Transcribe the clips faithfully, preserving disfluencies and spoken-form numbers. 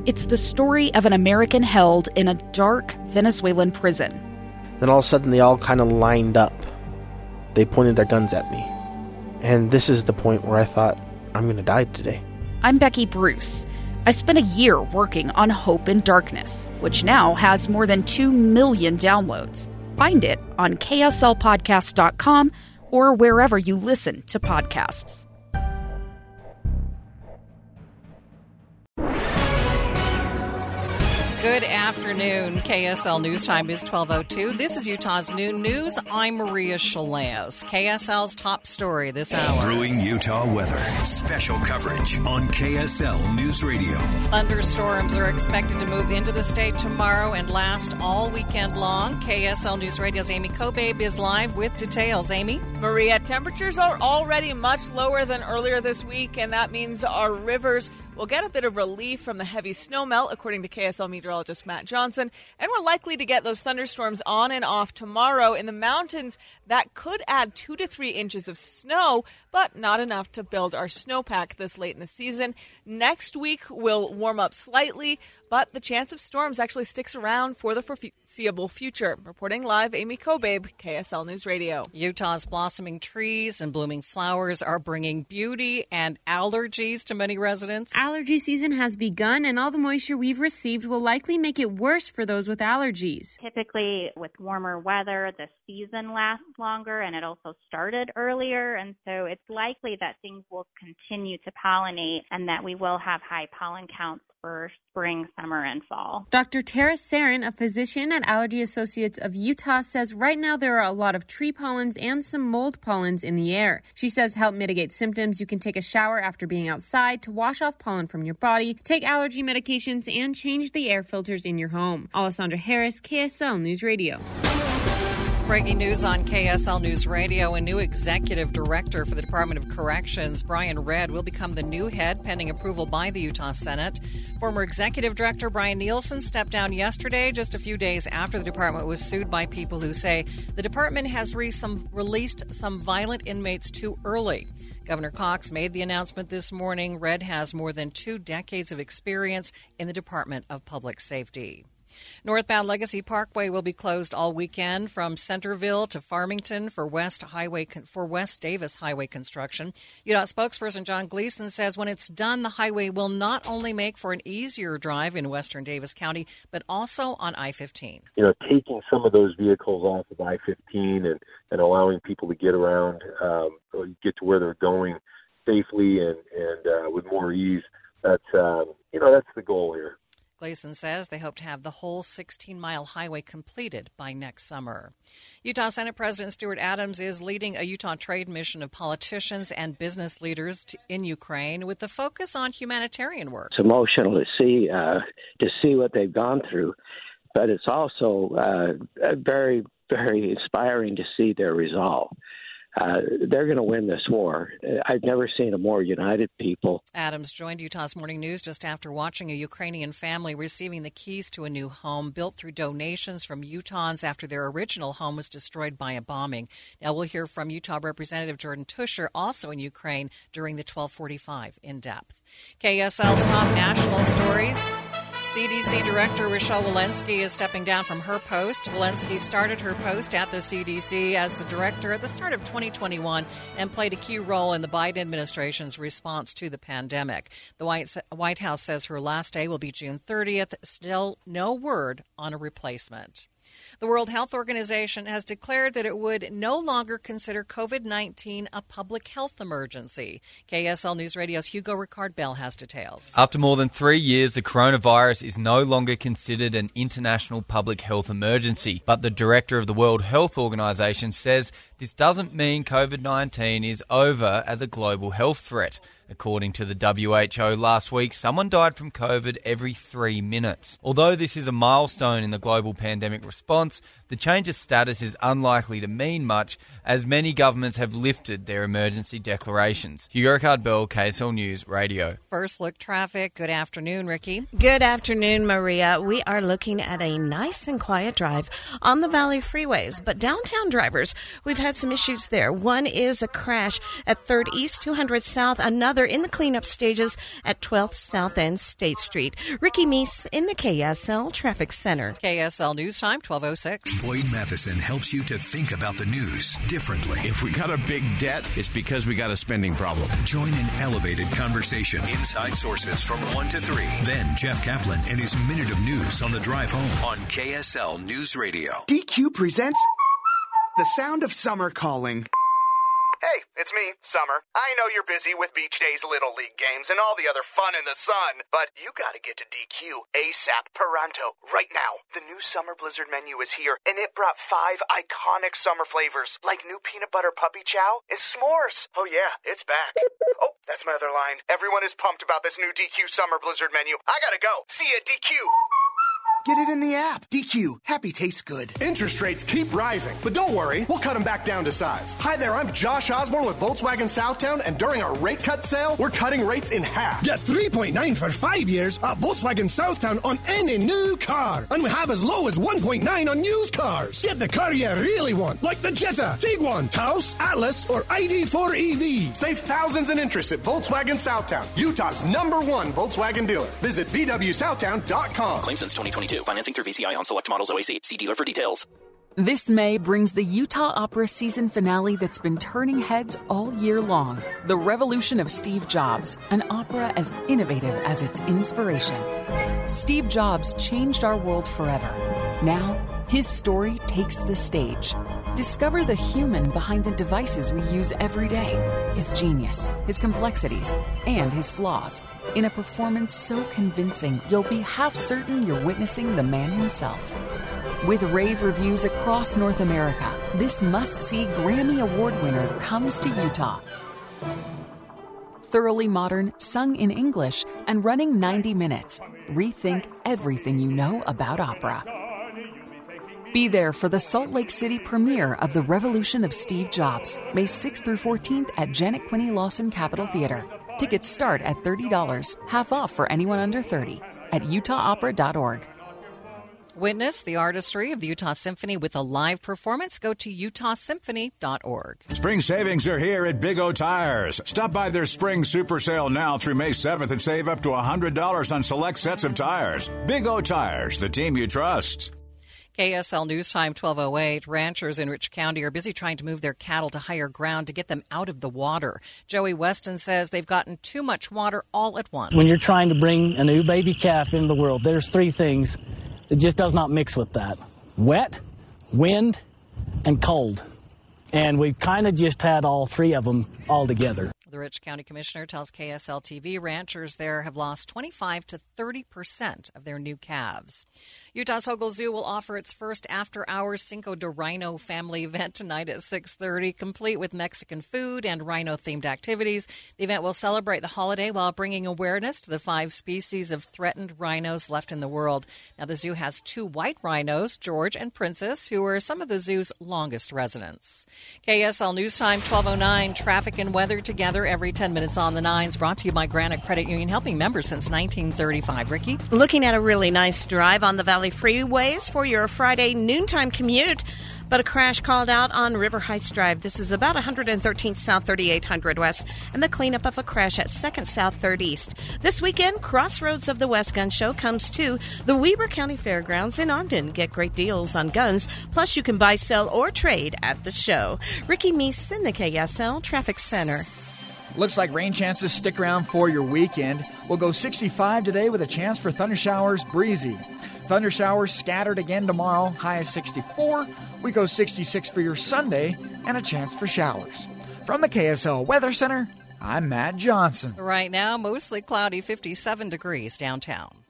It's the story of an American held in a dark Venezuelan prison. Then all of a sudden they all kind of lined up. They pointed their guns at me. And this is the point where I thought, I'm going to die today. I'm Becky Bruce. I spent a year working on Hope in Darkness, which now has more than two million downloads. Find it on K S L podcast dot com or wherever you listen to podcasts. Good afternoon. K S L News Time is twelve oh two. This is Utah's Noon News. I'm Maria Shalaz. K S L's top story this hour. Brewing Utah weather. Special coverage on K S L News Radio. Thunderstorms are expected to move into the state tomorrow and last all weekend long. K S L News Radio's Amy Kobabe is live with details. Amy? Maria, temperatures are already much lower than earlier this week, and that means our rivers will get a bit of relief from the heavy snow melt, according to K S L meteorologist Matt Johnson. And we're likely to get those thunderstorms on and off tomorrow. In the mountains, that could add two to three inches of snow, but not enough to build our snowpack this late in the season. Next week will warm up slightly, but the chance of storms actually sticks around for the foreseeable future. Reporting live, Amy Kobabe, K S L News Radio. Utah's blossoming trees and blooming flowers are bringing beauty and allergies to many residents. Allergy season has begun, and all the moisture we've received will likely make it worse for those with allergies. Typically, with warmer weather, the season lasts longer, and it also started earlier, and so it's likely that things will continue to pollinate and that we will have high pollen counts for spring, summer, and fall. Doctor Tara Sarin, a physician at Allergy Associates of Utah, says right now there are a lot of tree pollens and some mold pollens in the air. She says to help mitigate symptoms, you can take a shower after being outside to wash off pollen from your body, take allergy medications, and change the air filters in your home. Alessandra Harris, K S L News Radio. Breaking news on K S L News Radio. A new executive director for the Department of Corrections, Brian Redd, will become the new head pending approval by the Utah Senate. Former executive director Brian Nielsen stepped down yesterday, just a few days after the department was sued by people who say the department has re- some, released some violent inmates too early. Governor Cox made the announcement this morning. Redd has more than two decades of experience in the Department of Public Safety. Northbound Legacy Parkway will be closed all weekend from Centerville to Farmington for West Highway for West Davis Highway construction. U D O T spokesperson John Gleason says when it's done, the highway will not only make for an easier drive in western Davis County, but also on I fifteen. You know, taking some of those vehicles off of I fifteen and, and allowing people to get around, um, or get to where they're going safely and, and uh, with more ease, that's, um, you know, that's the goal here. Gleason says they hope to have the whole sixteen-mile highway completed by next summer. Utah Senate President Stuart Adams is leading a Utah trade mission of politicians and business leaders to, in Ukraine with the focus on humanitarian work. It's emotional to see uh, to see what they've gone through, but it's also uh, very, very inspiring to see their resolve. Uh, they're going to win this war. I've never seen a more united people. Adams joined Utah's Morning News just after watching a Ukrainian family receiving the keys to a new home built through donations from Utahns after their original home was destroyed by a bombing. Now we'll hear from Utah Representative Jordan Tusher, also in Ukraine, during the twelve forty-five in-depth. K S L's top national stories. C D C Director Rochelle Walensky is stepping down from her post. Walensky started her post at the C D C as the director at the start of twenty twenty-one and played a key role in the Biden administration's response to the pandemic. The White House says her last day will be June thirtieth. Still no word on a replacement. The World Health Organization has declared that it would no longer consider covid nineteen a public health emergency. K S L News Radio's Hugo Ricard-Bell has details. After more than three years, the coronavirus is no longer considered an international public health emergency. But the director of the World Health Organization says this doesn't mean covid nineteen is over as a global health threat. According to the W H O last week, someone died from COVID every three minutes. Although this is a milestone in the global pandemic response, the change of status is unlikely to mean much, as many governments have lifted their emergency declarations. Hugo Cardbell, K S L News Radio. First look traffic. Good afternoon, Ricky. Good afternoon, Maria. We are looking at a nice and quiet drive on the Valley freeways, but downtown drivers, we've had some issues there. One is a crash at third East, two hundred South, another in the cleanup stages at twelfth South and State Street. Ricky Meese in the K S L Traffic Center. K S L News Time, twelve oh six. Boyd Matheson helps you to think about the news differently. If we got a big debt, it's because we got a spending problem. Join an elevated conversation. Inside Sources from one to three. Then Jeff Kaplan and his Minute of News on the drive home on K S L News Radio. D Q presents The Sound of Summer Calling. Hey, it's me, Summer. I know you're busy with Beach Days Little League games and all the other fun in the sun, but you gotta get to D Q ASAP Pronto right now. The new Summer Blizzard menu is here, and it brought five iconic summer flavors, like new peanut butter puppy chow and s'mores. Oh yeah, it's back. Oh, that's my other line. Everyone is pumped about this new D Q Summer Blizzard menu. I gotta go. See you at D Q. Get it in the app. D Q. Happy tastes good. Interest rates keep rising, but don't worry, we'll cut them back down to size. Hi there, I'm Josh Osborne with Volkswagen Southtown, and during our rate cut sale, we're cutting rates in half. Get three point nine for five years at Volkswagen Southtown on any new car. And we have as low as one point nine on used cars. Get the car you really want, like the Jetta, Tiguan, Taos, Atlas, or I D four E V. Save thousands in interest at Volkswagen Southtown, Utah's number one Volkswagen dealer. Visit V W Southtown dot com. Claim since twenty twenty-two. Financing through V C I on select models O A C. See dealer for details. This May brings the Utah Opera season finale that's been turning heads all year long. The Revolution of Steve Jobs, an opera as innovative as its inspiration. Steve Jobs changed our world forever. Now, his story takes the stage. Discover the human behind the devices we use every day, his genius, his complexities, and his flaws. In a performance so convincing, you'll be half certain you're witnessing the man himself. With rave reviews across North America, this must-see Grammy Award winner comes to Utah. Thoroughly modern, sung in English, and running ninety minutes. Rethink everything you know about opera. Be there for the Salt Lake City premiere of The Revolution of Steve Jobs, May sixth through fourteenth at Janet Quinney Lawson Capitol Theater. Tickets start at thirty dollars, half off for anyone under thirty, at utah opera dot org. Witness the artistry of the Utah Symphony with a live performance. Go to utah symphony dot org. Spring savings are here at Big O Tires. Stop by their spring super sale now through May seventh and save up to one hundred dollars on select sets of tires. Big O Tires, the team you trust. K S L News Time, twelve oh eight. Ranchers in Rich County are busy trying to move their cattle to higher ground to get them out of the water. Joey Weston says they've gotten too much water all at once. When you're trying to bring a new baby calf into the world, there's three things that just does not mix with that. Wet, wind, and cold. And we've kind of just had all three of them all together. The Rich County Commissioner tells K S L T V ranchers there have lost twenty-five to thirty percent of their new calves. Utah's Hogle Zoo will offer its first after-hours Cinco de Rhino family event tonight at six thirty, complete with Mexican food and rhino-themed activities. The event will celebrate the holiday while bringing awareness to the five species of threatened rhinos left in the world. Now, the zoo has two white rhinos, George and Princess, who are some of the zoo's longest residents. K S L News Time, twelve oh nine. Traffic and weather together every ten minutes on the nines, brought to you by Granite Credit Union, helping members since nineteen thirty-five. Ricky? Looking at a really nice drive on the Valley freeways for your Friday noontime commute, but a crash called out on River Heights Drive. This is about one thirteenth South, thirty-eight hundred West, and the cleanup of a crash at second South, third East. This weekend, Crossroads of the West Gun Show comes to the Weber County Fairgrounds in Ogden. Get great deals on guns, plus you can buy, sell, or trade at the show. Ricky Meese in the K S L Traffic Center. Looks like rain chances stick around for your weekend. We'll go sixty-five today with a chance for thunder showers, breezy. Thunder showers scattered again tomorrow, high of sixty-four. We go sixty-six for your Sunday and a chance for showers. From the K S L Weather Center, I'm Matt Johnson. Right now, mostly cloudy, fifty-seven degrees downtown.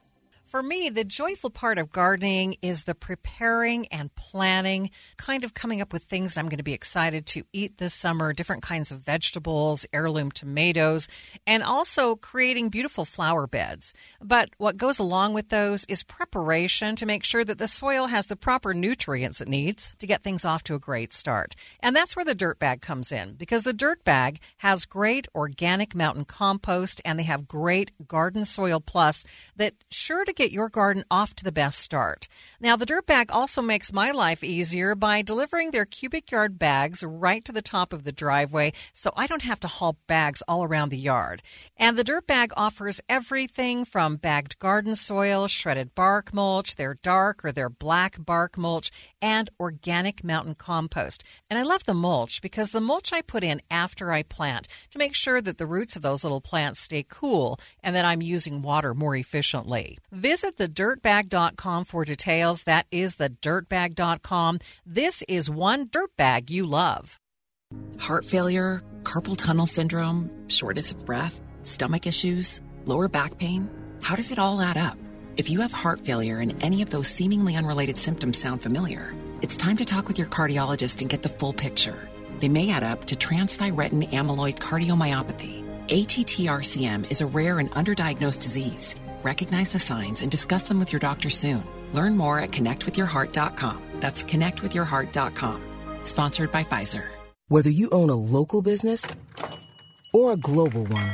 For me, the joyful part of gardening is the preparing and planning, kind of coming up with things I'm going to be excited to eat this summer, different kinds of vegetables, heirloom tomatoes, and also creating beautiful flower beds. But what goes along with those is preparation to make sure that the soil has the proper nutrients it needs to get things off to a great start. And that's where the dirt bag comes in, because the dirt bag has great organic mountain compost, and they have great Garden Soil Plus that sure to get your garden off to the best start. Now, the dirt bag also makes my life easier by delivering their cubic yard bags right to the top of the driveway, so I don't have to haul bags all around the yard. And the dirt bag offers everything from bagged garden soil, shredded bark mulch, their dark or their black bark mulch, and organic mountain compost. And I love the mulch because the mulch I put in after I plant to make sure that the roots of those little plants stay cool and that I'm using water more efficiently. Visit the dirt bag dot com for details. That is the dirt bag dot com. This is one dirt bag you love. Heart failure, carpal tunnel syndrome, shortness of breath, stomach issues, lower back pain. How does it all add up? If you have heart failure and any of those seemingly unrelated symptoms sound familiar, it's time to talk with your cardiologist and get the full picture. They may add up to transthyretin amyloid cardiomyopathy. A T T R C M is a rare and underdiagnosed disease. Recognize the signs and discuss them with your doctor soon. Learn more at connect with your heart dot com. That's connect with your heart dot com. Sponsored by Pfizer. Whether you own a local business or a global one,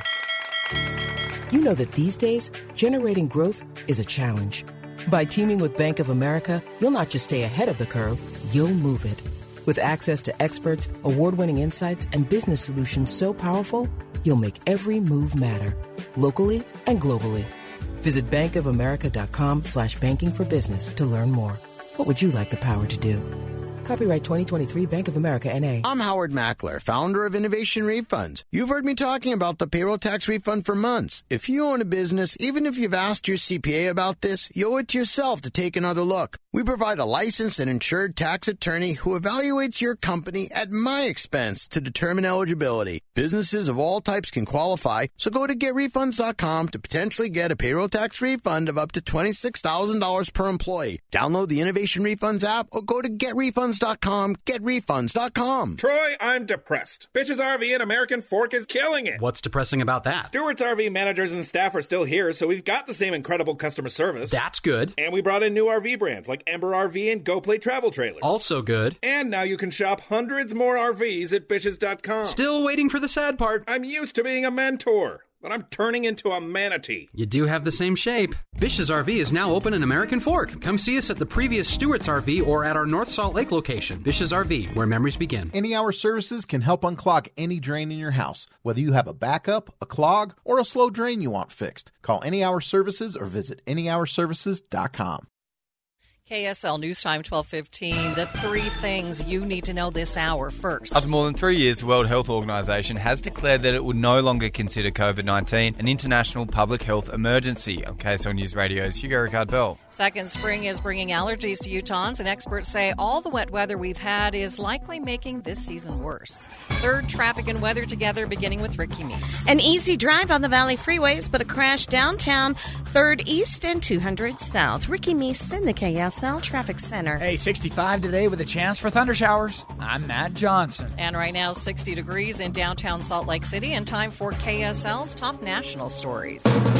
you know that these days, generating growth is a challenge. By teaming with Bank of America, you'll not just stay ahead of the curve, you'll move it. With access to experts, award-winning insights, and business solutions so powerful, you'll make every move matter, locally and globally. Visit bankofamerica.com slash banking for business to learn more. What would you like the power to do? Copyright twenty twenty-three Bank of America, N A I'm Howard Mackler, founder of Innovation Refunds. You've heard me talking about the payroll tax refund for months. If you own a business, even if you've asked your C P A about this, you owe it to yourself to take another look. We provide a licensed and insured tax attorney who evaluates your company at my expense to determine eligibility. Businesses of all types can qualify, so go to get refunds dot com to potentially get a payroll tax refund of up to twenty-six thousand dollars per employee. Download the Innovation Refunds app or go to get refunds dot com, get refunds dot com. Troy, I'm depressed. Bitches R V and American Fork is killing it. What's depressing about that? Stewart's R V managers and staff are still here, so we've got the same incredible customer service. That's good. And we brought in new R V brands like Ember R V and Go Play Travel Trailers. Also good. And now you can shop hundreds more R Vs at bitches dot com. Still waiting for the sad part. I'm used to being a mentor, but I'm turning into a manatee. You do have the same shape. Bish's R V is now open in American Fork. Come see us at the previous Stewart's R V or at our North Salt Lake location. Bish's R V, where memories begin. Any Hour Services can help unclog any drain in your house. Whether you have a backup, a clog, or a slow drain you want fixed, call Any Hour Services or visit any hour services dot com. K S L News Time twelve fifteen. The three things you need to know this hour first. After more than three years, the World Health Organization has declared that it would no longer consider COVID nineteen an international public health emergency. On K S L News Radio's Hugo Ricard-Bell. Second spring is bringing allergies to Utahns, and experts say all the wet weather we've had is likely making this season worse. Third, traffic and weather together, beginning with Ricky Meese. An easy drive on the Valley freeways, but a crash downtown, third East and two hundred South. Ricky Meese in the K S L Traffic Center. Hey, sixty-five today with a chance for thunder showers. I'm Matt Johnson. And right now, sixty degrees in downtown Salt Lake City, and time for K S L's top national stories.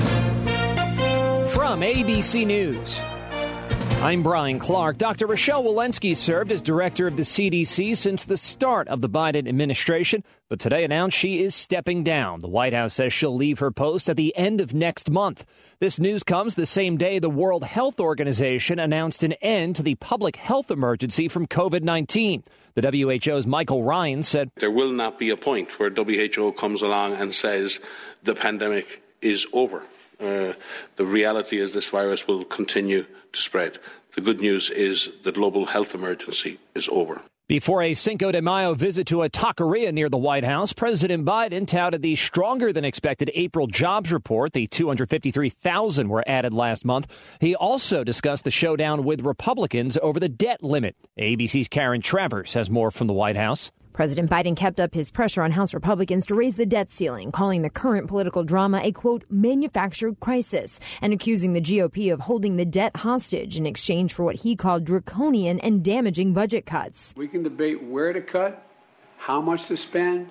From A B C News, I'm Brian Clark. Doctor Rochelle Walensky served as director of the C D C since the start of the Biden administration, but today announced she is stepping down. The White House says she'll leave her post at the end of next month. This news comes the same day the World Health Organization announced an end to the public health emergency from COVID nineteen. The W H O's Michael Ryan said, "There will not be a point where W H O comes along and says the pandemic is over. Uh, the reality is this virus will continue to spread. The good news is the global health emergency is over." Before a Cinco de Mayo visit to a taqueria near the White House, President Biden touted the stronger-than-expected April jobs report. The two hundred fifty-three thousand were added last month. He also discussed the showdown with Republicans over the debt limit. A B C's Karen Travers has more from the White House. President Biden kept up his pressure on House Republicans to raise the debt ceiling, calling the current political drama a, quote, manufactured crisis, and accusing the G O P of holding the debt hostage in exchange for what he called draconian and damaging budget cuts. We can debate where to cut, how much to spend,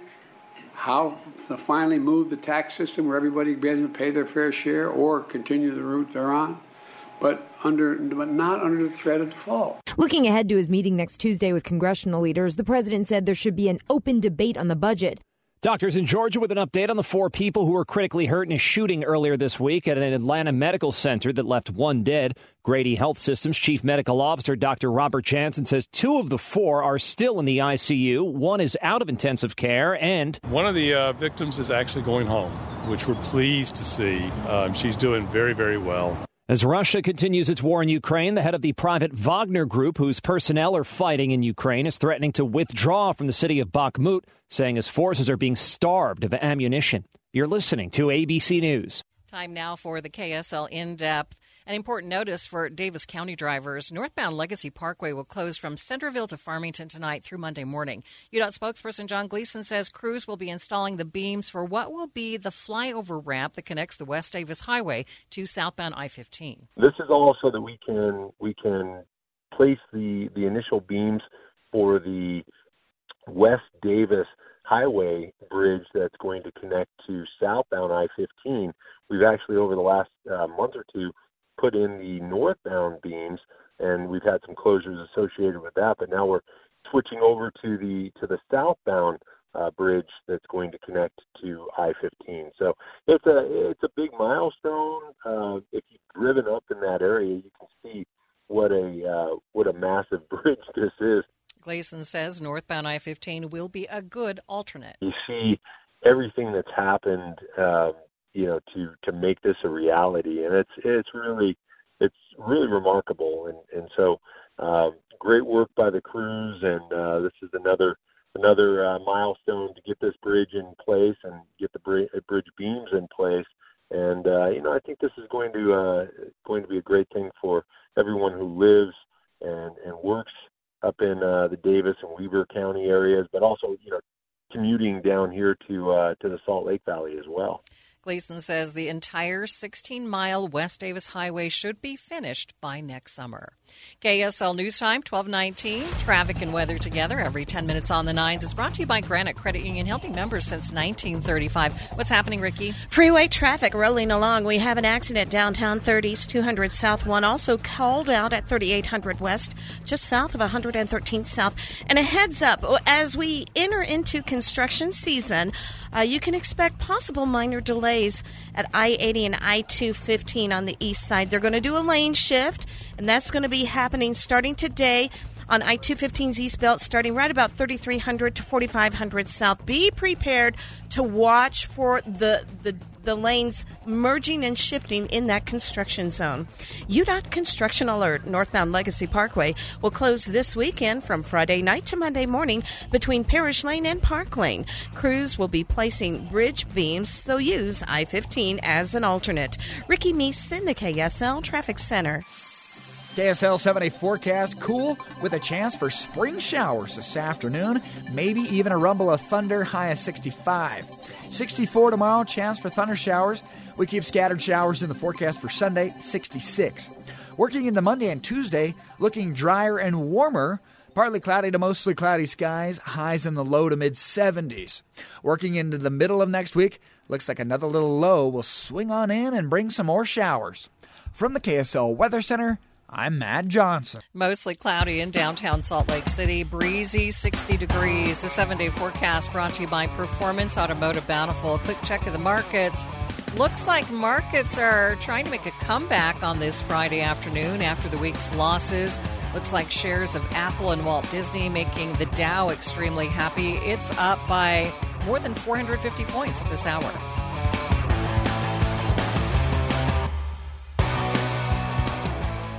how to finally move the tax system where everybody doesn't pay their fair share or continue the route they're on. But under, but not under the threat of default. Looking ahead to his meeting next Tuesday with congressional leaders, the president said there should be an open debate on the budget. Doctors in Georgia with an update on the four people who were critically hurt in a shooting earlier this week at an Atlanta medical center that left one dead. Grady Health System's chief medical officer, Doctor Robert Jansen, says two of the four are still in the I C U. One is out of intensive care, and one of the uh, victims is actually going home, which we're pleased to see. Um, she's doing very, very well. As Russia continues its war in Ukraine, the head of the private Wagner Group, whose personnel are fighting in Ukraine, is threatening to withdraw from the city of Bakhmut, saying his forces are being starved of ammunition. You're listening to A B C News. Time now for the K S L In-Depth. An important notice for Davis County drivers. Northbound Legacy Parkway will close from Centerville to Farmington tonight through Monday morning. U DOT spokesperson John Gleason says crews will be installing the beams for what will be the flyover ramp that connects the West Davis Highway to southbound I fifteen. This is all so that we can we can place the, the initial beams for the West Davis Highway bridge that's going to connect to southbound I fifteen. We've actually, over the last uh, month or two, put in the northbound beams, and we've had some closures associated with that. But now we're switching over to the to the southbound uh, bridge that's going to connect to I fifteen. So it's a it's a big milestone. Uh, if you've driven up in that area, you can see what a uh, what a massive bridge this is. Gleason says northbound I fifteen will be a good alternate. You see everything that's happened, uh, you know, to, to make this a reality, and it's it's really it's really remarkable. And and so uh, great work by the crews, and uh, this is another another uh, milestone to get this bridge in place and get the bridge, bridge beams in place. And uh, you know, I think this is going to uh, going to be a great thing for everyone who lives and and works up in uh, the Davis and Weber County areas, but also, you know, commuting down here to uh, to the Salt Lake Valley as well. Gleason says the entire sixteen-mile West Davis Highway should be finished by next summer. K S L News Time, twelve nineteen. Traffic and weather together every ten minutes on the nines. It's brought to you by Granite Credit Union, helping members since nineteen thirty-five. What's happening, Ricky? Freeway traffic rolling along. We have an accident downtown third East, two hundred South one. Also called out at thirty-eight hundred West, just south of one hundred thirteenth South. And a heads up, as we enter into construction season, uh, you can expect possible minor delays at I eighty and I two fifteen on the east side. They're going to do a lane shift, and that's going to be happening starting today on I two fifteen's east belt, starting right about thirty-three hundred to forty-five hundred South. Be prepared to watch for the the the lanes merging and shifting in that construction zone. U DOT Construction Alert. Northbound Legacy Parkway will close this weekend from Friday night to Monday morning between Parish Lane and Park Lane. Crews will be placing bridge beams, so use I fifteen as an alternate. Ricky Meese in the K S L Traffic Center. K S L seven-day forecast, cool with a chance for spring showers this afternoon, maybe even a rumble of thunder, high of sixty-five. sixty-four tomorrow, chance for thunder showers. We keep scattered showers in the forecast for Sunday, sixty-six. Working into Monday and Tuesday, looking drier and warmer. Partly cloudy to mostly cloudy skies, highs in the low to mid-seventies. Working into the middle of next week, looks like another little low will swing on in and bring some more showers. From the K S L Weather Center, I'm Matt Johnson. Mostly cloudy in downtown Salt Lake City. Breezy, sixty degrees. The seven-day forecast brought to you by Performance Automotive Bountiful. A quick check of the markets. Looks like markets are trying to make a comeback on this Friday afternoon after the week's losses. Looks like shares of Apple and Walt Disney making the Dow extremely happy. It's up by more than four hundred fifty points at this hour.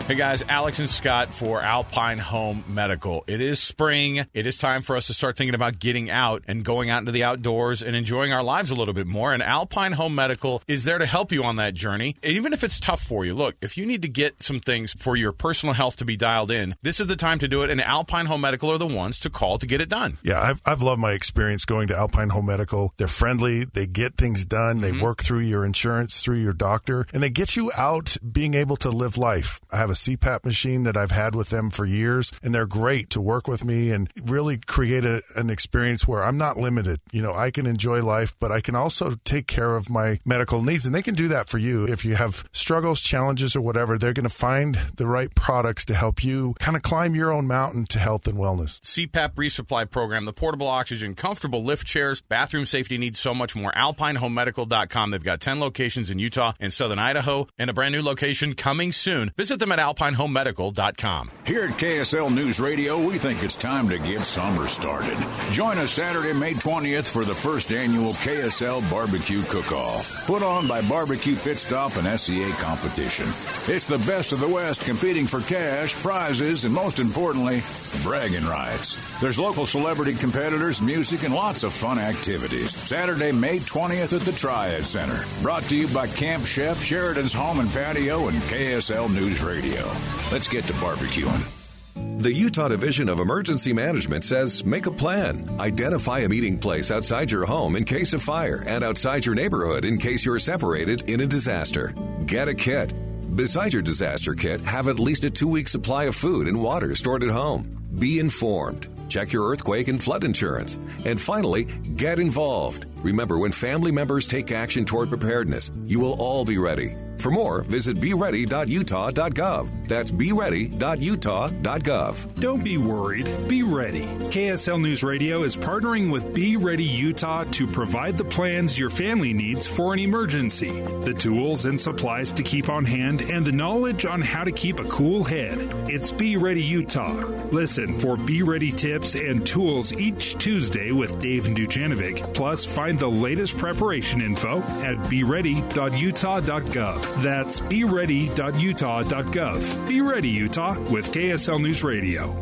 Hey guys, Alex and Scott for Alpine Home Medical. It is spring. It is time for us to start thinking about getting out and going out into the outdoors and enjoying our lives a little bit more. And Alpine Home Medical is there to help you on that journey. And even if it's tough for you, look, if you need to get some things for your personal health to be dialed in, this is the time to do it. And Alpine Home Medical are the ones to call to get it done. Yeah, I've, I've loved my experience going to Alpine Home Medical. They're friendly. They get things done. They mm-hmm. work through your insurance, through your doctor, and they get you out being able to live life. I have a C PAP machine that I've had with them for years, and they're great to work with me and really create a, an experience where I'm not limited. You know, I can enjoy life, but I can also take care of my medical needs, and they can do that for you. If you have struggles, challenges, or whatever, they're going to find the right products to help you kind of climb your own mountain to health and wellness. C PAP resupply program, the portable oxygen, comfortable lift chairs, bathroom safety needs, so much more. alpine home medical dot com. They've got ten locations in Utah and southern Idaho, and a brand new location coming soon. Visit them at alpine home medical dot com. Here at K S L News Radio, we think it's time to get summer started. Join us Saturday, May twentieth for the first annual K S L Barbecue Cook-Off, put on by Barbecue Pit Stop and S C A Competition. It's the best of the West competing for cash, prizes, and most importantly, bragging rights. There's local celebrity competitors, music, and lots of fun activities. Saturday, May twentieth at the Triad Center. Brought to you by Camp Chef, Sheridan's Home and Patio, and K S L News Radio. Let's get to barbecuing. The Utah Division of Emergency Management says make a plan. Identify a meeting place outside your home in case of fire and outside your neighborhood in case you're separated in a disaster. Get a kit. Beside your disaster kit, have at least a two-week supply of food and water stored at home. Be informed. Check your earthquake and flood insurance. And finally, get involved. Remember, when family members take action toward preparedness, you will all be ready. For more, visit be ready dot utah dot gov. That's be ready dot utah dot gov. Don't be worried. Be ready. K S L News Radio is partnering with Be Ready Utah to provide the plans your family needs for an emergency, the tools and supplies to keep on hand, and the knowledge on how to keep a cool head. It's Be Ready Utah. Listen for Be Ready tips and tools each Tuesday with Dave Dujanovic. Plus, find the latest preparation info at be ready dot utah dot gov. That's be ready dot utah dot gov. Be Ready Utah with K S L News Radio.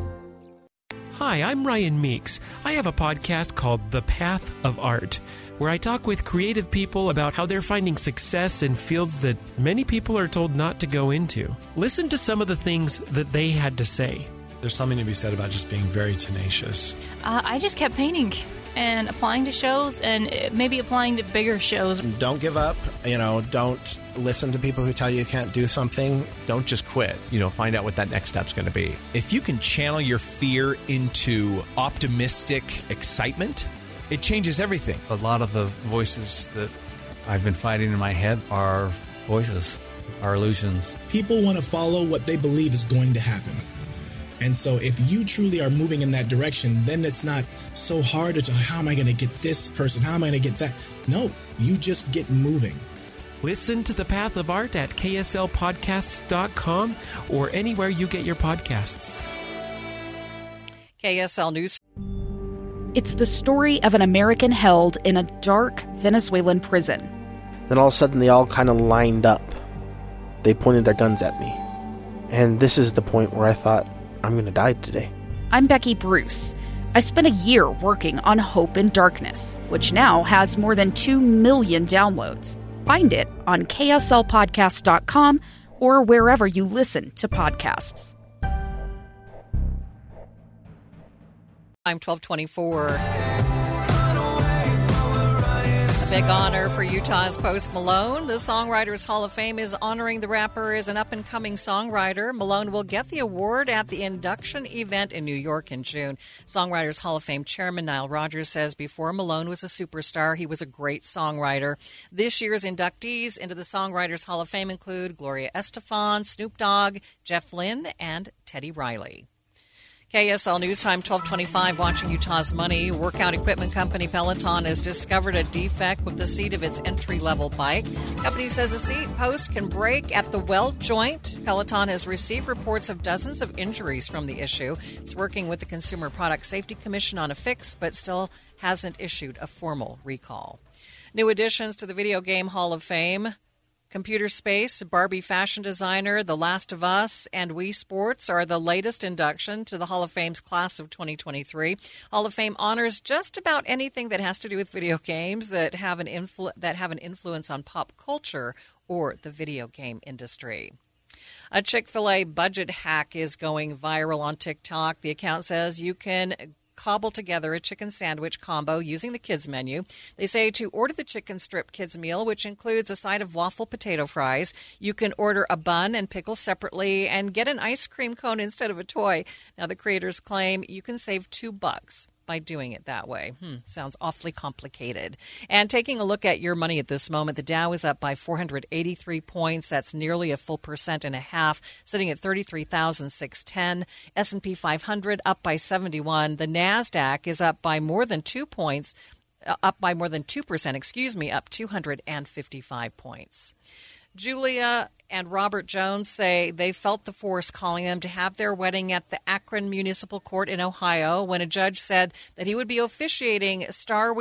Hi, I'm Ryan Meeks. I have a podcast called The Path of Art, where I talk with creative people about how they're finding success in fields that many people are told not to go into. Listen to some of the things that they had to say. There's something to be said about just being very tenacious. Uh, I just kept painting and applying to shows and maybe applying to bigger shows. Don't give up. You know, don't listen to people who tell you you can't do something. Don't just quit. You know, find out what that next step's going to be. If you can channel your fear into optimistic excitement, it changes everything. A lot of the voices that I've been fighting in my head are voices, are illusions. People want to follow what they believe is going to happen. And so if you truly are moving in that direction, then it's not so hard to, how am I going to get this person? How am I going to get that? No, you just get moving. Listen to The Path of Art at K S L podcasts dot com or anywhere you get your podcasts. K S L News. It's the story of an American held in a dark Venezuelan prison. Then all of a sudden they all kind of lined up. They pointed their guns at me. And this is the point where I thought, I'm going to die today. I'm Becky Bruce. I spent a year working on Hope in Darkness, which now has more than two million downloads. Find it on K S L podcasts dot com or wherever you listen to podcasts. I'm twelve twenty-four. A big honor for Utah's Post Malone. The Songwriters Hall of Fame is honoring the rapper as an up-and-coming songwriter. Malone will get the award at the induction event in New York in June. Songwriters Hall of Fame Chairman Nile Rodgers says before Malone was a superstar, he was a great songwriter. This year's inductees into the Songwriters Hall of Fame include Gloria Estefan, Snoop Dogg, Jeff Lynne, and Teddy Riley. K S L News Time, twelve twenty-five, watching Utah's money. Workout equipment company Peloton has discovered a defect with the seat of its entry-level bike. Company says a seat post can break at the weld joint. Peloton has received reports of dozens of injuries from the issue. It's working with the Consumer Product Safety Commission on a fix, but still hasn't issued a formal recall. New additions to the Video Game Hall of Fame. Computer Space, Barbie fashion designer, The Last of Us, and Wii Sports are the latest induction to the Hall of Fame's class of twenty twenty-three. Hall of Fame honors just about anything that has to do with video games that have an influ- that have an influence on pop culture or the video game industry. A Chick-fil-A budget hack is going viral on TikTok. The account says you can cobble together a chicken sandwich combo using the kids menu. They say to order the chicken strip kids meal, which includes a side of waffle potato fries. You can order a bun and pickles separately and get an ice cream cone instead of a toy. Now, the creators claim you can save two bucks by doing it that way. Hmm, sounds awfully complicated. And taking a look at your money at this moment, the Dow is up by four hundred eighty-three points. That's nearly a full percent and a half, sitting at thirty-three thousand six hundred ten. S and P five hundred up by seventy-one. The NASDAQ is up by more than two points, uh, up by more than two percent, excuse me, up two hundred fifty-five points. Julia and Robert Jones say they felt the force calling them to have their wedding at the Akron Municipal Court in Ohio when a judge said that he would be officiating Star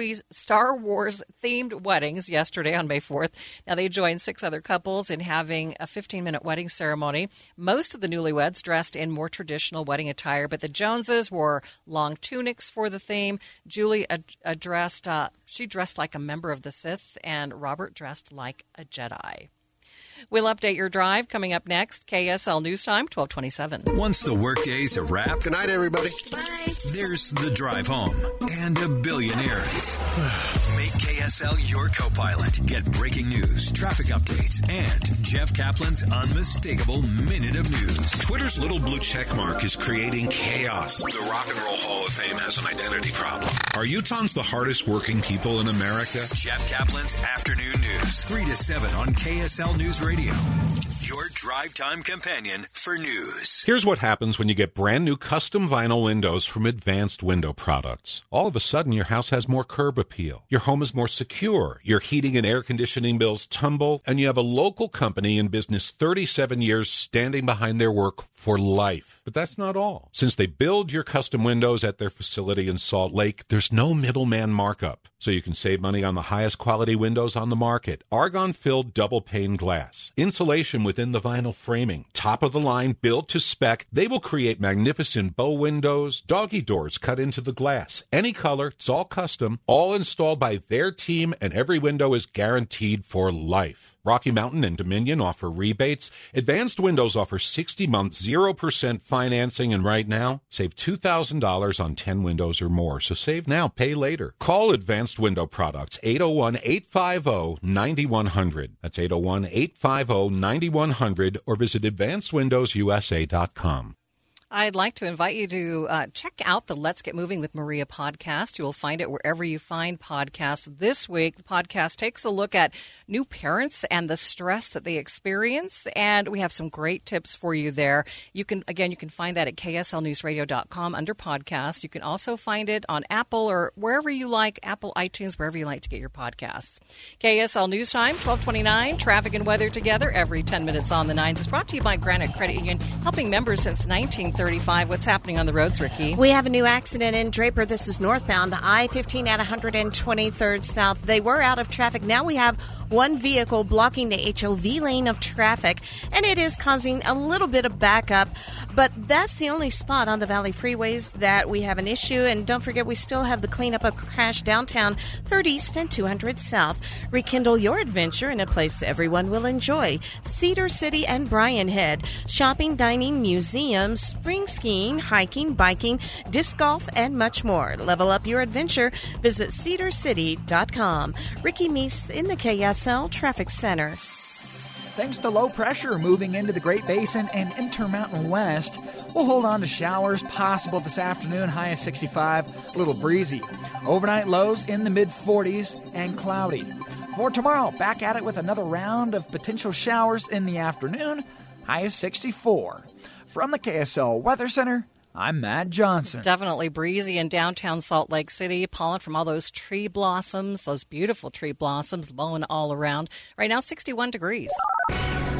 Wars-themed weddings yesterday on May fourth. Now, they joined six other couples in having a fifteen-minute wedding ceremony. Most of the newlyweds dressed in more traditional wedding attire, but the Joneses wore long tunics for the theme. Julie addressed, uh, she dressed like a member of the Sith, and Robert dressed like a Jedi. We'll update your drive coming up next. K S L News Time, twelve twenty-seven. Once the workday's a wrap. Good night, everybody. Bye. There's the drive home and a billion errands. Make K S L your co-pilot. Get breaking news, traffic updates, and Jeff Kaplan's unmistakable minute of news. Twitter's little blue check mark is creating chaos. The Rock and Roll Hall of Fame has an identity problem. Are Utahns the hardest working people in America? Jeff Kaplan's Afternoon News, three to seven on K S L News Radio. Your drive time companion for news. Here's what happens when you get brand new custom vinyl windows from Advanced Window Products. All of a sudden, your house has more curb appeal. Your home is more secure. Your heating and air conditioning bills tumble, and you have a local company in business thirty-seven years standing behind their work for life. But that's not all. Since they build your custom windows at their facility in Salt Lake, there's no middleman markup. So you can save money on the highest quality windows on the market. Argon-filled double-pane glass. Insulation within the vinyl framing. Top of the line, built to spec. They will create magnificent bow windows, doggy doors cut into the glass. Any color, it's all custom, all installed by their team, and every window is guaranteed for life. Rocky Mountain and Dominion offer rebates. Advanced Windows offers sixty-month, zero percent financing, and right now, save two thousand dollars on ten windows or more. So save now, pay later. Call Advanced Window Products, eight oh one, eight five oh, nine one hundred. That's eight oh one, eight five oh, nine one hundred, or visit advanced windows u s a dot com. I'd like to invite you to uh, check out the Let's Get Moving with Maria podcast. You will find it wherever you find podcasts. This week, the podcast takes a look at new parents and the stress that they experience, and we have some great tips for you there. You can, again, you can find that at k s l news radio dot com under podcast. You can also find it on Apple or wherever you like, Apple, iTunes, wherever you like to get your podcasts. K S L News Time, twelve twenty-nine, traffic and weather together every ten minutes on the nines is brought to you by Granite Credit Union, helping members since nineteen thirty-five. What's happening on the roads, Ricky? We have a new accident in Draper. This is northbound I fifteen at one hundred twenty-third South. They were out of traffic. Now we have one vehicle blocking the H O V lane of traffic, and it is causing a little bit of backup. But that's the only spot on the Valley freeways that we have an issue. And don't forget, we still have the cleanup of crash downtown, third East and two hundred South. Rekindle your adventure in a place everyone will enjoy. Cedar City and Bryan Head. Shopping, dining, museums, spring skiing, hiking, biking, disc golf, and much more. Level up your adventure. Visit cedar city dot com. Ricky Meese in the K S L Traffic Center. Thanks to low pressure moving into the Great Basin and Intermountain West, we'll hold on to showers possible this afternoon, high of sixty-five, a little breezy. Overnight lows in the mid forties and cloudy. For tomorrow, back at it with another round of potential showers in the afternoon, high of sixty-four. From the K S L Weather Center, I'm Matt Johnson. Definitely breezy in downtown Salt Lake City. Pollen from all those tree blossoms, those beautiful tree blossoms blowing all around. Right now, sixty-one degrees.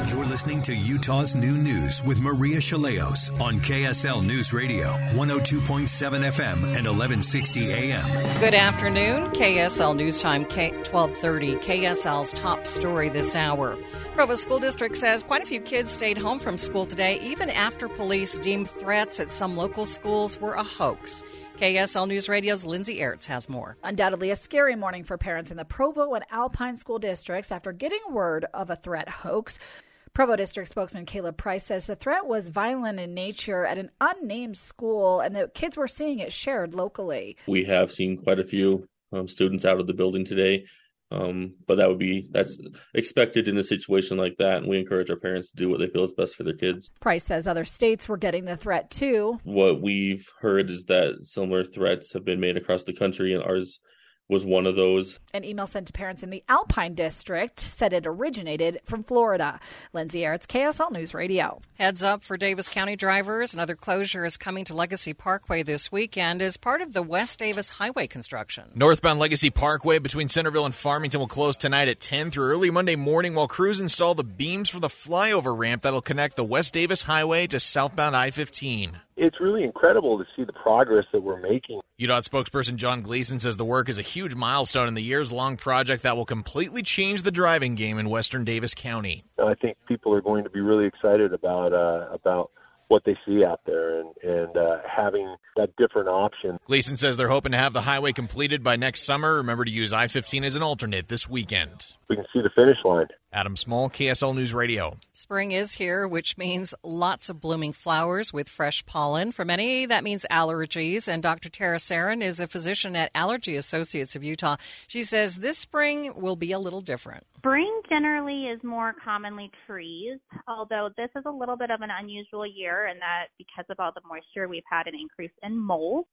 You're listening to Utah's New News with Maria Chaleos on K S L News Radio, one oh two point seven F M and eleven sixty A M. Good afternoon. K S L News Time, twelve thirty. K S L's top story this hour. Provo School District says quite a few kids stayed home from school today, even after police deemed threats at some local schools were a hoax. K S L News Radio's Lindsay Ertz has more. Undoubtedly a scary morning for parents in the Provo and Alpine school districts after getting word of a threat hoax. Provo District spokesman Caleb Price says the threat was violent in nature at an unnamed school and that kids were seeing it shared locally. We have seen quite a few um, students out of the building today, um, but that would be that's expected in a situation like that, and we encourage our parents to do what they feel is best for their kids. Price says other states were getting the threat too. What we've heard is that similar threats have been made across the country, and ours was one of those. An email sent to parents in the Alpine District said it originated from Florida. Lindsay Ertz, K S L News Radio. Heads up for Davis County drivers. Another closure is coming to Legacy Parkway this weekend as part of the West Davis Highway construction. Northbound Legacy Parkway between Centerville and Farmington will close tonight at ten through early Monday morning while crews install the beams for the flyover ramp that'll connect the West Davis Highway to southbound I fifteen. It's really incredible to see the progress that we're making. U D O T spokesperson John Gleason says the work is a huge milestone in the years-long project that will completely change the driving game in western Davis County. I think people are going to be really excited about uh, about what they see out there and, and uh, having that different option. Gleason says they're hoping to have the highway completed by next summer. Remember to use I fifteen as an alternate this weekend. We can see the finish line. Adam Small, K S L News Radio. Spring is here, which means lots of blooming flowers with fresh pollen. For many, that means allergies. And Doctor Tara Sarin is a physician at Allergy Associates of Utah. She says this spring will be a little different. Spring generally is more commonly trees, although this is a little bit of an unusual year in that because of all the moisture, we've had an increase in mold.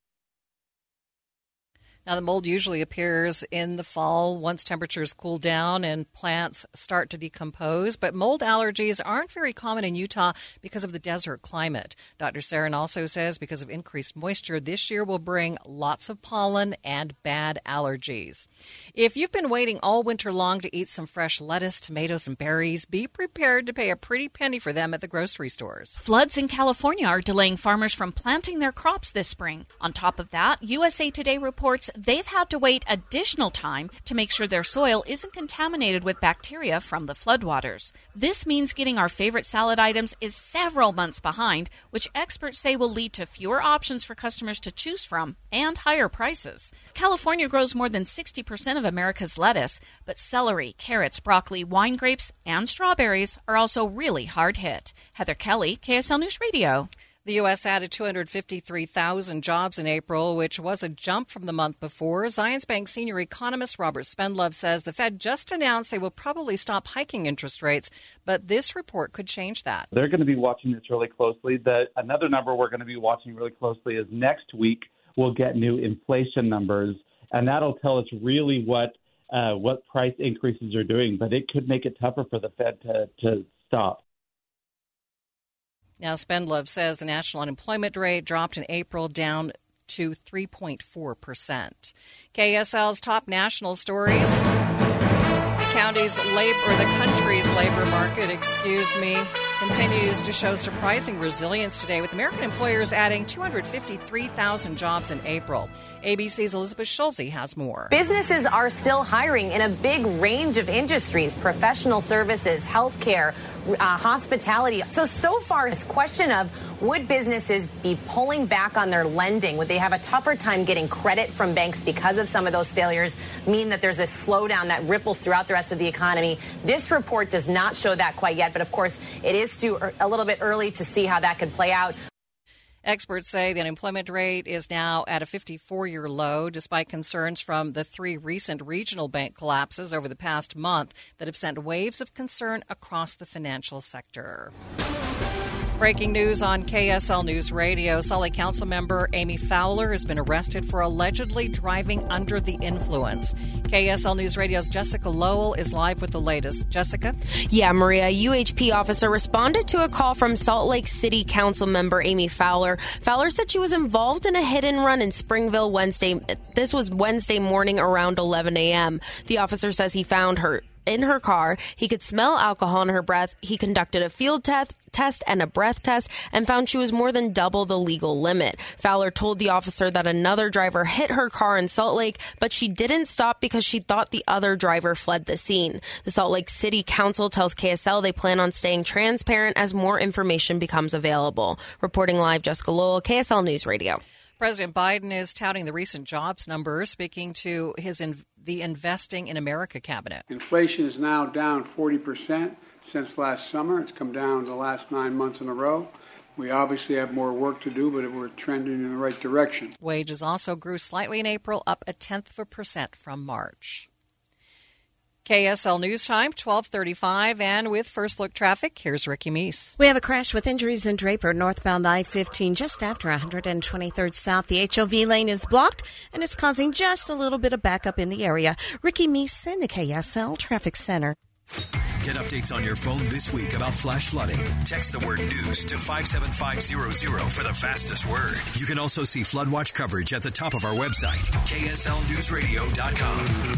Now, the mold usually appears in the fall once temperatures cool down and plants start to decompose. But mold allergies aren't very common in Utah because of the desert climate. Doctor Sarin also says because of increased moisture, this year will bring lots of pollen and bad allergies. If you've been waiting all winter long to eat some fresh lettuce, tomatoes, and berries, be prepared to pay a pretty penny for them at the grocery stores. Floods in California are delaying farmers from planting their crops this spring. On top of that, U S A Today reports they've had to wait additional time to make sure their soil isn't contaminated with bacteria from the floodwaters. This means getting our favorite salad items is several months behind, which experts say will lead to fewer options for customers to choose from and higher prices. California grows more than sixty percent of America's lettuce, but celery, carrots, broccoli, wine grapes, and strawberries are also really hard hit. Heather Kelly, K S L News Radio. The U S added two hundred fifty-three thousand jobs in April, which was a jump from the month before. Zions Bank senior economist Robert Spendlove says the Fed just announced they will probably stop hiking interest rates, but this report could change that. They're going to be watching this really closely. The, another number we're going to be watching really closely is next week we'll get new inflation numbers, and that'll tell us really what uh, what price increases are doing, but it could make it tougher for the Fed to, to stop. Now, Spendlove says the national unemployment rate dropped in April down to three point four percent. K S L's top national stories. The county's labor, or the country's labor market, excuse me, continues to show surprising resilience today, with American employers adding two hundred fifty-three thousand jobs in April. A B C's Elizabeth Schulze has more. Businesses are still hiring in a big range of industries: professional services, healthcare, uh, hospitality. So, so far, this question of would businesses be pulling back on their lending? Would they have a tougher time getting credit from banks because of some of those failures mean that there's a slowdown that ripples throughout the rest of the economy? This report does not show that quite yet, but of course, it is still a little bit early to see how that could play out. Experts say the unemployment rate is now at a fifty-four-year low, despite concerns from the three recent regional bank collapses over the past month that have sent waves of concern across the financial sector. Breaking news on K S L News Radio. Salt Lake Council member Amy Fowler has been arrested for allegedly driving under the influence. K S L News Radio's Jessica Lowell is live with the latest. Jessica? Yeah, Maria. A U H P officer responded to a call from Salt Lake City Council member Amy Fowler. Fowler said she was involved in a hit and run in Springville Wednesday. This was Wednesday morning around eleven a.m. The officer says he found her in her car. He could smell alcohol in her breath. He conducted a field test, test and a breath test and found she was more than double the legal limit. Fowler told the officer that another driver hit her car in Salt Lake, but she didn't stop because she thought the other driver fled the scene. The Salt Lake City Council tells K S L they plan on staying transparent as more information becomes available. Reporting live, Jessica Lowell, K S L News Radio. President Biden is touting the recent jobs numbers, speaking to his in, the Investing in America cabinet. Inflation is now down forty percent since last summer. It's come down the last nine months in a row. We obviously have more work to do, but we're trending in the right direction. Wages also grew slightly in April, up a tenth of a percent from March. K S L News Time, twelve thirty-five, and with First Look Traffic, here's Ricky Meese. We have a crash with injuries in Draper, northbound I fifteen, just after one hundred twenty-third South. The H O V lane is blocked, and it's causing just a little bit of backup in the area. Ricky Meese in the K S L Traffic Center. Get updates on your phone this week about flash flooding. Text the word news to five seven five zero zero for the fastest word. You can also see Floodwatch coverage at the top of our website, K S L news radio dot com.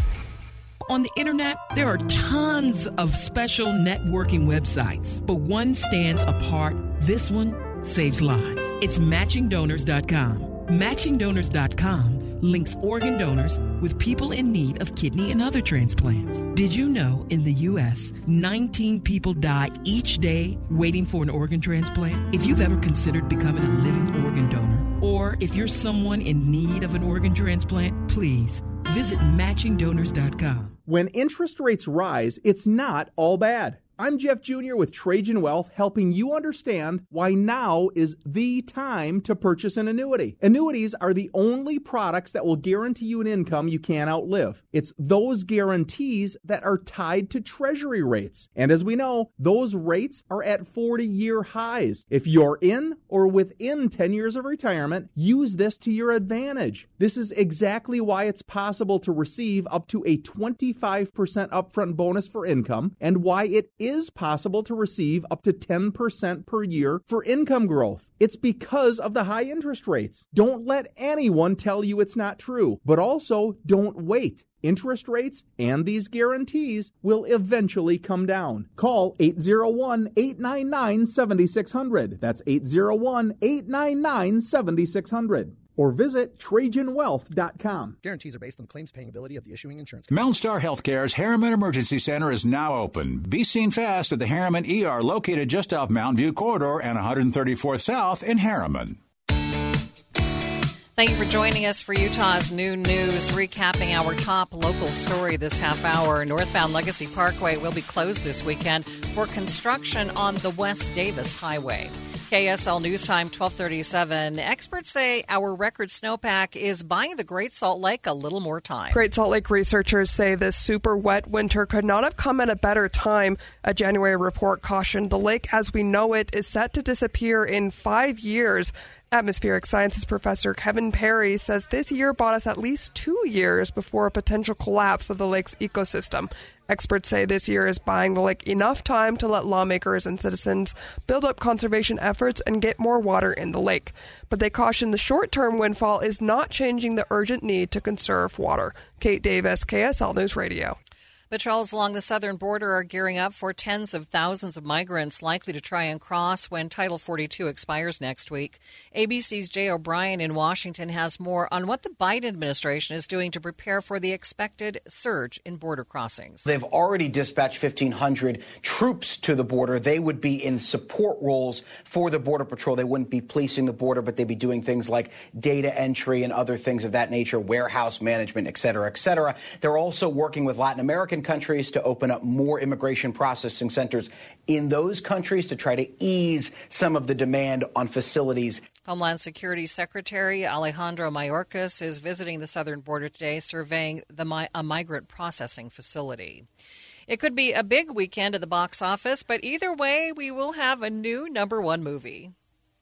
On the internet, there are tons of special networking websites, but one stands apart. This one saves lives. It's matching donors dot com. matching donors dot com links organ donors with people in need of kidney and other transplants. Did you know in the U S, nineteen people die each day waiting for an organ transplant? If you've ever considered becoming a living organ donor, or if you're someone in need of an organ transplant, please visit matching donors dot com. When interest rates rise, it's not all bad. I'm Jeff Junior with Trajan Wealth, helping you understand why now is the time to purchase an annuity. Annuities are the only products that will guarantee you an income you can't outlive. It's those guarantees that are tied to Treasury rates. And as we know, those rates are at forty-year highs. If you're in or within ten years of retirement, use this to your advantage. This is exactly why it's possible to receive up to a twenty-five percent upfront bonus for income, and why it is is possible to receive up to ten percent per year for income growth. It's because of the high interest rates. Don't let anyone tell you it's not true, but also don't wait. Interest rates and these guarantees will eventually come down. Call eight zero one, eight nine nine, seven six zero zero. That's eight zero one, eight nine nine, seven six zero zero. Or visit Trajan Wealth dot com. Guarantees are based on claims paying ability of the issuing insurance company. Mountain Star Healthcare's Harriman Emergency Center is now open. Be seen fast at the Harriman E R located just off Mountain View Corridor and one hundred thirty-fourth South in Harriman. Thank you for joining us for Utah's Noon News, recapping our top local story this half hour. Northbound Legacy Parkway will be closed this weekend for construction on the West Davis Highway. K S L News Time, twelve thirty-seven. Experts say our record snowpack is buying the Great Salt Lake a little more time. Great Salt Lake researchers say this super wet winter could not have come at a better time. A January report cautioned the lake as we know it is set to disappear in five years. Atmospheric Sciences professor Kevin Perry says this year bought us at least two years before a potential collapse of the lake's ecosystem. Experts say this year is buying the lake enough time to let lawmakers and citizens build up conservation efforts and get more water in the lake. But they caution the short-term windfall is not changing the urgent need to conserve water. Kate Davis, K S L News Radio. Patrols along the southern border are gearing up for tens of thousands of migrants likely to try and cross when Title forty-two expires next week. A B C's Jay O'Brien in Washington has more on what the Biden administration is doing to prepare for the expected surge in border crossings. They've already dispatched fifteen hundred troops to the border. They would be in support roles for the Border Patrol. They wouldn't be policing the border, but they'd be doing things like data entry and other things of that nature, warehouse management, et cetera, et cetera. They're also working with Latin American countries to open up more immigration processing centers in those countries to try to ease some of the demand on facilities. Homeland Security Secretary Alejandro Mayorkas is visiting the southern border today, surveying the a migrant processing facility. It could be a big weekend at the box office, but either way, we will have a new number one movie.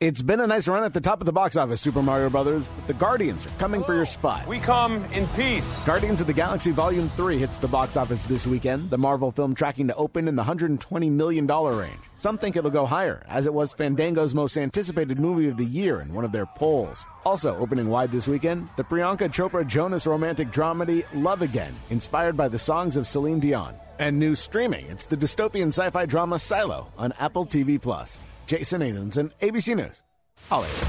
It's been a nice run at the top of the box office, Super Mario Brothers, but the Guardians are coming for your spot. We come in peace. Guardians of the Galaxy Volume three hits the box office this weekend, the Marvel film tracking to open in the one hundred twenty million dollars range. Some think it'll go higher, as it was Fandango's most anticipated movie of the year in one of their polls. Also opening wide this weekend, the Priyanka Chopra Jonas romantic dramedy Love Again, inspired by the songs of Celine Dion. And new streaming, it's the dystopian sci-fi drama Silo on Apple T V Plus. Jason Adenson, A B C News, Hollywood.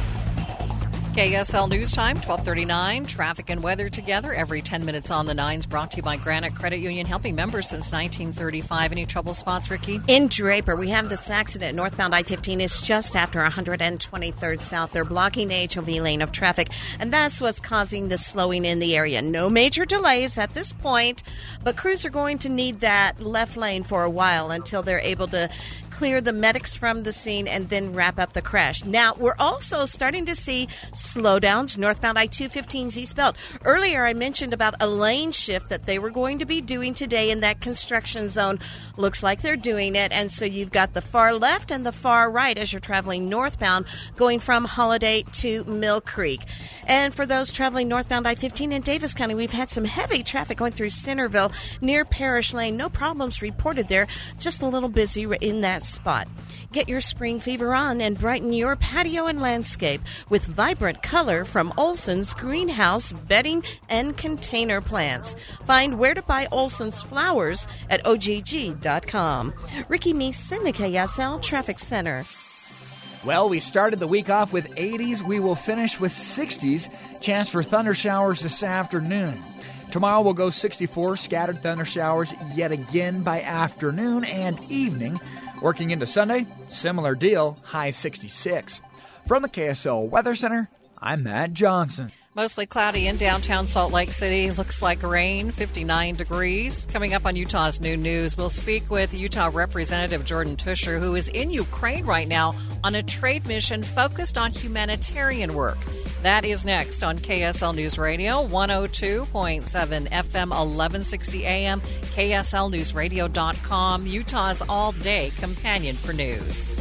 K S L News Time, twelve thirty-nine. Traffic and weather together every ten minutes on the nines. Brought to you by Granite Credit Union, helping members since nineteen thirty-five. Any trouble spots, Ricky? In Draper, we have this accident. Northbound I fifteen is just after one hundred twenty-third South. They're blocking the H O V lane of traffic, and that's what's causing the slowing in the area. No major delays at this point, but crews are going to need that left lane for a while until they're able to clear the medics from the scene and then wrap up the crash. Now, we're also starting to see slowdowns northbound I two fifteen's eastbound. Earlier, I mentioned about a lane shift that they were going to be doing today in that construction zone. Looks like they're doing it, and so you've got the far left and the far right as you're traveling northbound, going from Holiday to Mill Creek. And for those traveling northbound I fifteen in Davis County, we've had some heavy traffic going through Centerville near Parish Lane. No problems reported there, just a little busy in that spot. Get your spring fever on and brighten your patio and landscape with vibrant color from Olson's Greenhouse Bedding and Container Plants. Find where to buy Olson's flowers at O G G dot com. Ricky Meese in the K S L Traffic Center. Well, we started the week off with eighties. We will finish with sixties. Chance for thunder showers this afternoon. Tomorrow we'll go sixty-four, scattered thunder showers yet again by afternoon and evening. Working into Sunday, similar deal, high sixty-six. From the K S L Weather Center, I'm Matt Johnson. Mostly cloudy in downtown Salt Lake City. Looks like rain, fifty-nine degrees. Coming up on Utah's Noon News, we'll speak with Utah Representative Jordan Tusher, who is in Ukraine right now on a trade mission focused on humanitarian work. That is next on K S L News Radio, one oh two point seven F M, eleven sixty A M, K S L news radio dot com, Utah's all-day companion for news.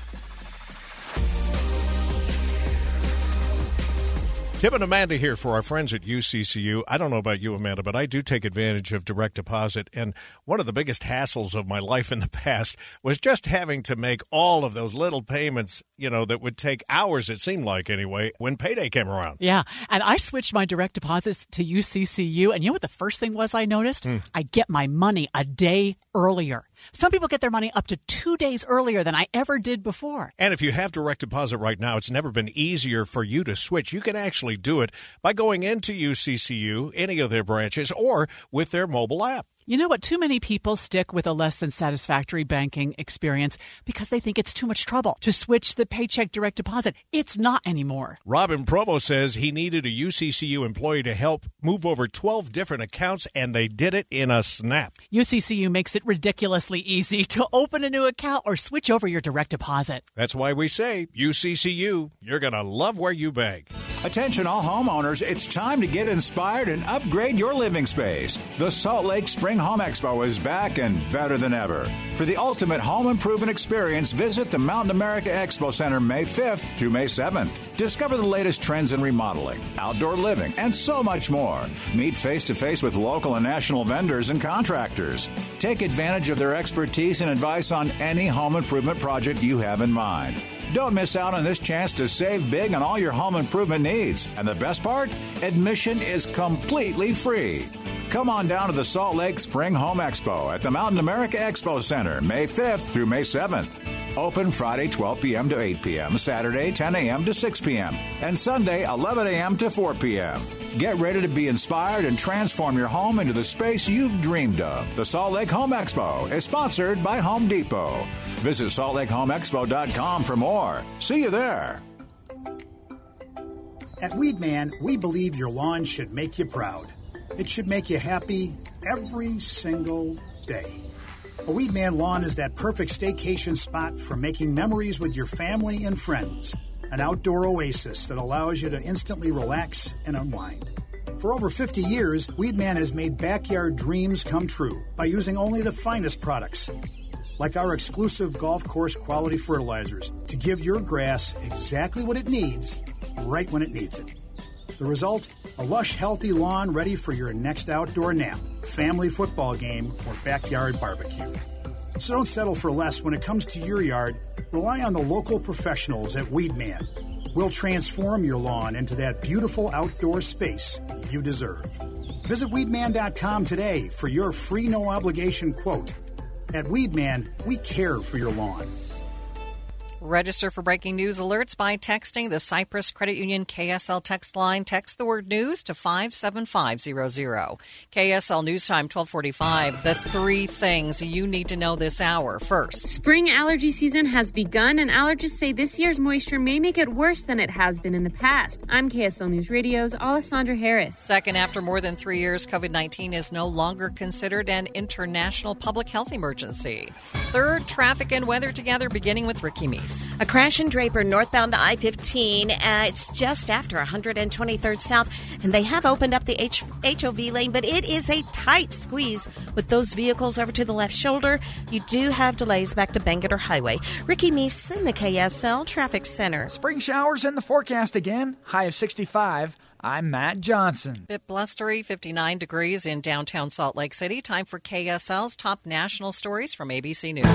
Tim and Amanda here for our friends at U C C U. I don't know about you, Amanda, but I do take advantage of direct deposit. And one of the biggest hassles of my life in the past was just having to make all of those little payments, you know, that would take hours, it seemed like anyway, when payday came around. Yeah. And I switched my direct deposits to U C C U. And you know what the first thing was I noticed? Mm. I get my money a day earlier. Some people get their money up to two days earlier than I ever did before. And if you have direct deposit right now, it's never been easier for you to switch. You can actually do it by going into U C C U, any of their branches, or with their mobile app. You know what? Too many people stick with a less than satisfactory banking experience because they think it's too much trouble to switch the paycheck direct deposit. It's not anymore. Robin Provo says he needed a U C C U employee to help move over twelve different accounts, and they did it in a snap. U C C U makes it ridiculously easy to open a new account or switch over your direct deposit. That's why we say U C C U, you're going to love where you bank. Attention all homeowners, it's time to get inspired and upgrade your living space. The Salt Lake Spring Home Expo is back and better than ever. For the ultimate home improvement experience, visit the Mountain America Expo Center May fifth through May seventh. Discover the latest trends in remodeling, outdoor living, and so much more. Meet face-to-face with local and national vendors and contractors. Take advantage of their expertise and advice on any home improvement project you have in mind. Don't miss out on this chance to save big on all your home improvement needs. And the best part? Admission is completely free. Come on down to the Salt Lake Spring Home Expo at the Mountain America Expo Center, May fifth through May seventh. Open Friday, twelve p.m. to eight p.m., Saturday, ten a.m. to six p.m., and Sunday, eleven a.m. to four p.m. Get ready to be inspired and transform your home into the space you've dreamed of. The Salt Lake Home Expo is sponsored by Home Depot. Visit salt lake home expo dot com for more. See you there. At Weedman, we believe your lawn should make you proud. It should make you happy every single day. A Weedman lawn is that perfect staycation spot for making memories with your family and friends. An outdoor oasis that allows you to instantly relax and unwind. For over fifty years, Weedman has made backyard dreams come true by using only the finest products, like our exclusive golf course quality fertilizers, to to give your grass exactly what it needs, right when it needs it. The result? A lush, healthy lawn ready for your next outdoor nap, family football game, or backyard barbecue. So don't settle for less when it comes to your yard. Rely on the local professionals at Weedman. We'll transform your lawn into that beautiful outdoor space you deserve. Visit weedman dot com today for your free no-obligation quote. At Weedman, we care for your lawn. Register for breaking news alerts by texting the Cyprus Credit Union K S L text line. Text the word news to five seven five zero zero. K S L News Time twelve forty-five. The three things you need to know this hour. First, spring allergy season has begun, and allergists say this year's moisture may make it worse than it has been in the past. I'm K S L News Radio's Alessandra Harris. Second, after more than three years, COVID nineteen is no longer considered an international public health emergency. Third, traffic and weather together, beginning with Ricky Meese. A crash in Draper, northbound to I fifteen. Uh, it's just after one hundred twenty-third South, and they have opened up the H- HOV lane, but it is a tight squeeze with those vehicles over to the left shoulder. You do have delays back to Bangerter Highway. Ricky Meese in the K S L Traffic Center. Spring showers in the forecast again. High of sixty-five. I'm Matt Johnson. Bit blustery, fifty-nine degrees in downtown Salt Lake City. Time for K S L's top national stories from A B C News.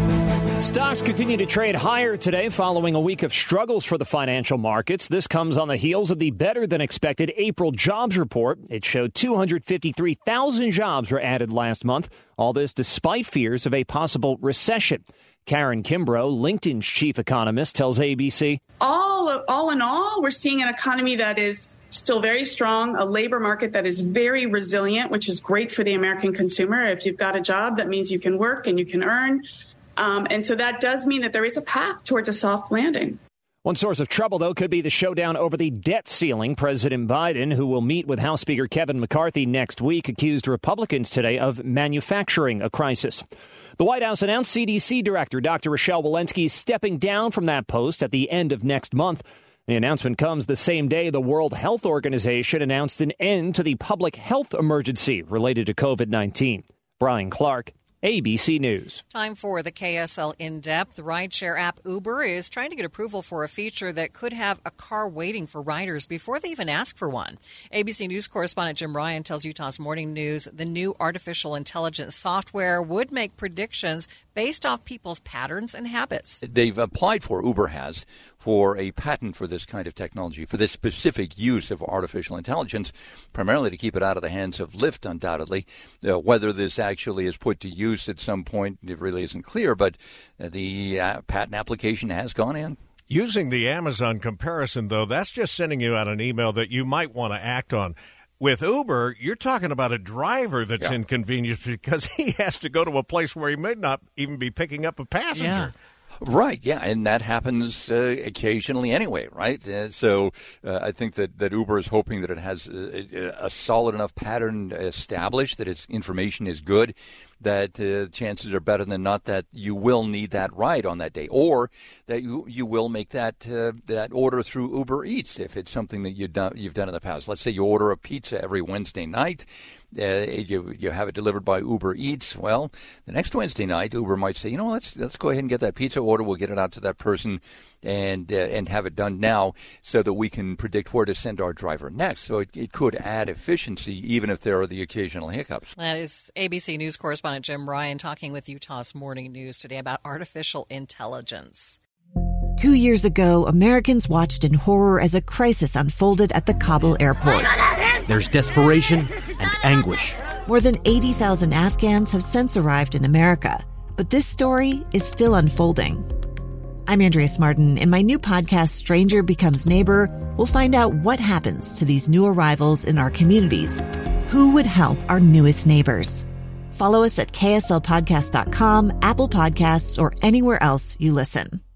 Stocks continue to trade higher today following a week of struggles for the financial markets. This comes on the heels of the better-than-expected April jobs report. It showed two hundred fifty-three thousand jobs were added last month. All this despite fears of a possible recession. Karen Kimbrough, LinkedIn's chief economist, tells A B C. All, all in all, we're seeing an economy that is still very strong, a labor market that is very resilient, which is great for the American consumer. If you've got a job, that means you can work and you can earn. Um, and so that does mean that there is a path towards a soft landing. One source of trouble, though, could be the showdown over the debt ceiling. President Biden, who will meet with House Speaker Kevin McCarthy next week, accused Republicans today of manufacturing a crisis. The White House announced C D C Director Doctor Rochelle Walensky is stepping down from that post at the end of next month. The announcement comes the same day the World Health Organization announced an end to the public health emergency related to COVID nineteen. Brian Clark, A B C News. Time for the K S L In-Depth. The rideshare app Uber is trying to get approval for a feature that could have a car waiting for riders before they even ask for one. A B C News correspondent Jim Ryan tells Utah's Morning News the new artificial intelligence software would make predictions based off people's patterns and habits. They've applied for, Uber has, for a patent for this kind of technology, for this specific use of artificial intelligence, primarily to keep it out of the hands of Lyft, undoubtedly. Uh, whether this actually is put to use at some point, it really isn't clear, but uh, the uh, patent application has gone in. Using the Amazon comparison, though, that's just sending you out an email that you might want to act on. With Uber, you're talking about a driver that's yeah. inconvenienced because he has to go to a place where he may not even be picking up a passenger. Yeah. Right, yeah, and that happens uh, occasionally anyway, right? Uh, so uh, I think that, that Uber is hoping that it has a, a solid enough pattern established, that its information is good, that uh, chances are better than not that you will need that ride on that day, or that you you will make that uh, that order through Uber Eats if it's something that you've done, you've done in the past. Let's say you order a pizza every Wednesday night. Uh, you you have it delivered by Uber Eats. Well, the next Wednesday night, Uber might say, you know, let's let's go ahead and get that pizza order. We'll get it out to that person, and uh, and have it done now, so that we can predict where to send our driver next. So it, it could add efficiency, even if there are the occasional hiccups. That is A B C News correspondent Jim Ryan talking with Utah's Morning News today about artificial intelligence. Two years ago, Americans watched in horror as a crisis unfolded at the Kabul airport. There's desperation and anguish. More than eighty thousand Afghans have since arrived in America, but this story is still unfolding. I'm Andrea Smartin. In my new podcast, Stranger Becomes Neighbor, we'll find out what happens to these new arrivals in our communities. Who would help our newest neighbors? Follow us at K S L podcast dot com, Apple Podcasts, or anywhere else you listen.